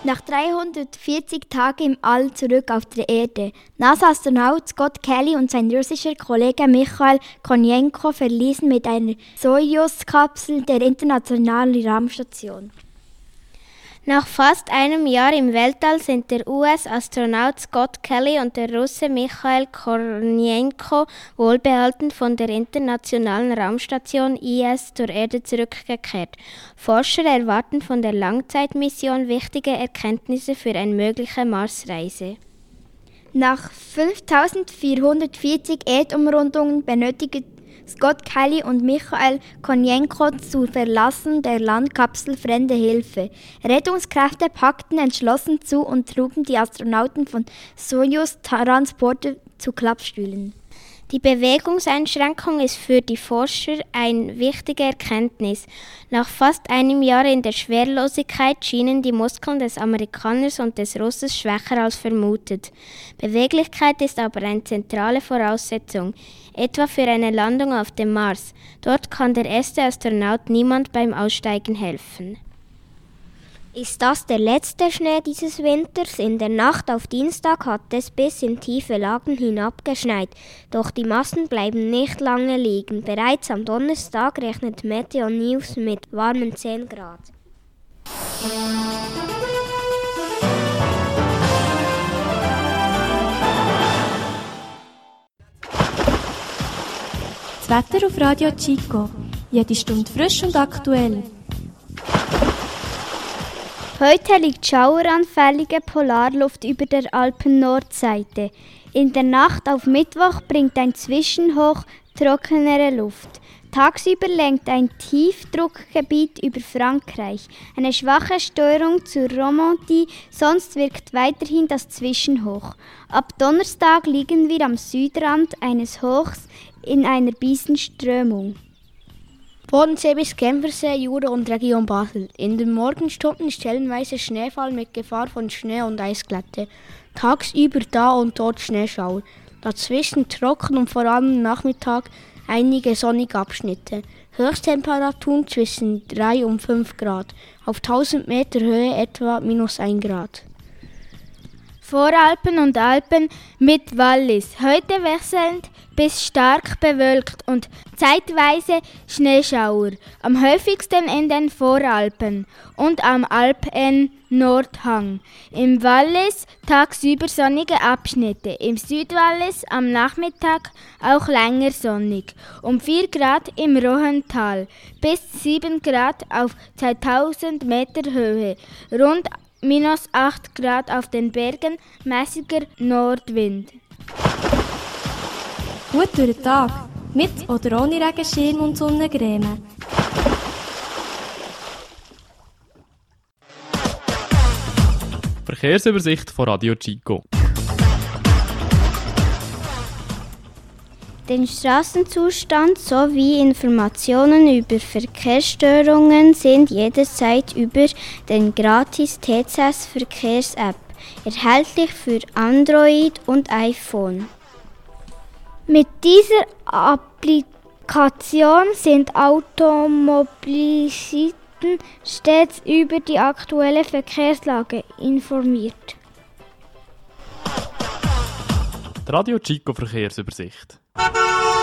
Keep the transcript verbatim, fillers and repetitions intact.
Nach dreihundertvierzig Tagen im All zurück auf der Erde. NASA-Astronaut Scott Kelly und sein russischer Kollege Michail Kononenko verließen mit einer Sojus-Kapsel der Internationalen Raumstation. Nach fast einem Jahr im Weltall sind der U S-Astronaut Scott Kelly und der Russe Michail Kononenko wohlbehalten von der Internationalen Raumstation I S zur Erde zurückgekehrt. Forscher erwarten von der Langzeitmission wichtige Erkenntnisse für eine mögliche Marsreise. Nach fünftausendvierhundertvierzig Erdumrundungen benötigten Scott Kelly und Michail Kononenko zur Verlassen der Landkapsel fremde Hilfe. Rettungskräfte packten entschlossen zu und trugen die Astronauten von Sojus-Transporter zu Klappstühlen. Die Bewegungseinschränkung ist für die Forscher eine wichtige Erkenntnis. Nach fast einem Jahr in der Schwerelosigkeit schienen die Muskeln des Amerikaners und des Russes schwächer als vermutet. Beweglichkeit ist aber eine zentrale Voraussetzung, etwa für eine Landung auf dem Mars. Dort kann der erste Astronaut niemand beim Aussteigen helfen. Ist das der letzte Schnee dieses Winters? In der Nacht auf Dienstag hat es bis in tiefe Lagen hinab geschneit, doch die Massen bleiben nicht lange liegen. Bereits am Donnerstag rechnet Meteo News mit warmen zehn Grad. Das Wetter auf Radio Chico. Jede Stunde frisch und aktuell. Heute liegt schaueranfällige Polarluft über der Alpen-Nordseite. In der Nacht auf Mittwoch bringt ein Zwischenhoch trockenere Luft. Tagsüber lenkt ein Tiefdruckgebiet über Frankreich. Eine schwache Steuerung zur Romandie, sonst wirkt weiterhin das Zwischenhoch. Ab Donnerstag liegen wir am Südrand eines Hochs in einer Biesenströmung. Bodensee bis Genfersee, Jura und Region Basel. In den Morgenstunden stellenweise Schneefall mit Gefahr von Schnee- und Eisglätte. Tagsüber da und dort Schneeschauer. Dazwischen trocken und vor allem Nachmittag einige sonnige Abschnitte. Höchsttemperaturen zwischen drei und fünf Grad. Auf tausend Meter Höhe etwa minus ein Grad. Voralpen und Alpen mit Wallis. Heute wechselnd bis stark bewölkt und zeitweise Schneeschauer. Am häufigsten in den Voralpen und am Alpen-Nordhang. Im Wallis tagsüber sonnige Abschnitte. Im Südwallis am Nachmittag auch länger sonnig. Um vier Grad im Rohental. Bis sieben Grad auf zweitausend Meter Höhe. Rund minus acht Grad auf den Bergen, mäßiger Nordwind. Gut durch den Tag, mit oder ohne Regenschirm und Sonnencreme. Verkehrsübersicht von Radio Chico. Den Straßenzustand sowie Informationen über Verkehrsstörungen sind jederzeit über den gratis T C S Verkehrs-App, erhältlich für Android und iPhone. Mit dieser Applikation sind Automobilisten stets über die aktuelle Verkehrslage informiert. Die Radio Chico Verkehrsübersicht.